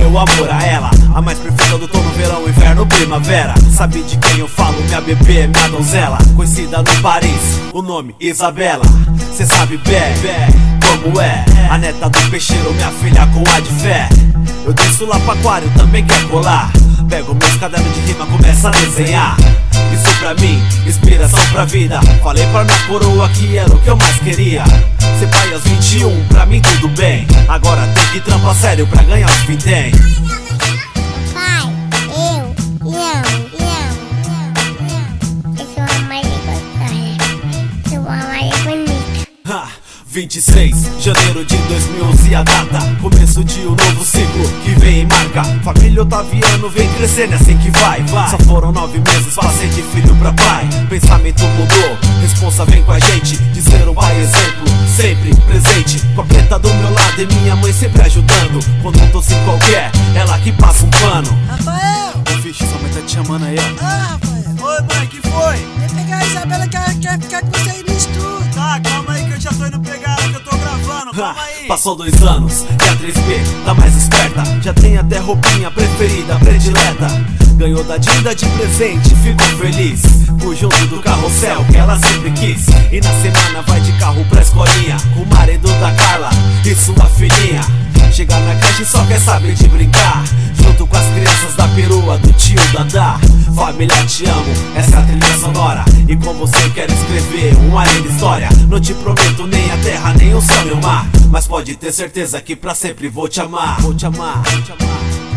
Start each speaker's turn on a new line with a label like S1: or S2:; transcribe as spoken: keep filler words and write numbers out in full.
S1: meu amor a ela, a mais perfeita do outono, verão, inverno, primavera. Sabe de quem eu falo? Minha bebê, minha donzela, conhecida no Paris, o nome Isabela. Cê sabe bem, como é a neta do peixeiro, minha filha com a de fé. Eu desço lá pro aquário, também quer colar. Pego meus cadernos de rima, começa a desenhar. Isso pra mim, inspiração pra vida. Falei pra minha coroa que era o que eu mais queria. Ser pai aos vinte e um, pra mim tudo bem. Agora tem que trampar sério pra ganhar os vintém.
S2: Pai, eu, eu, eu, eu sou uma Maria gostosa. Sou uma Maria bonita.
S1: Ha! vinte e seis de janeiro de dois mil e onze a data, começo de um novo ciclo que vem em marca. Família Otaviano vem crescendo, é assim que vai, vai. Só foram nove meses, passei de filho pra pai. Pensamento mudou, responsa vem com a gente. De ser um pai exemplo, sempre presente. Com a preta do meu lado e minha mãe sempre ajudando. Quando não tô sem qualquer, ela que passa um pano.
S3: Rafael!
S1: Ô ficha, sua mãe tá te chamando aí, ó.
S3: Ah, Rafael!
S4: Oi, mãe, que foi?
S3: Vem pegar a Isabela que ela quer ficar com você aí no estúdio.
S4: Tá, calma aí que eu já tô indo pegar ela, que eu tô gravando, calma aí.
S1: Passou dois anos e a três B tá mais esperta. Já tem até roupinha preferida, predileta. Ganhou da Dinda de presente, ficou feliz. O junto do carrossel que ela sempre quis. E na semana vai de carro pra escolinha, com o marido da Carla e sua filhinha. Chega na creche e só quer saber de brincar, junto com as crianças da perua do tio Dadá. Família, te amo, essa é a trilha sonora. E com você eu quero escrever uma linda história. Não te prometo nem a terra, nem o céu, nem o mar, mas pode ter certeza que pra sempre vou te amar. Vou te amar, vou te amar.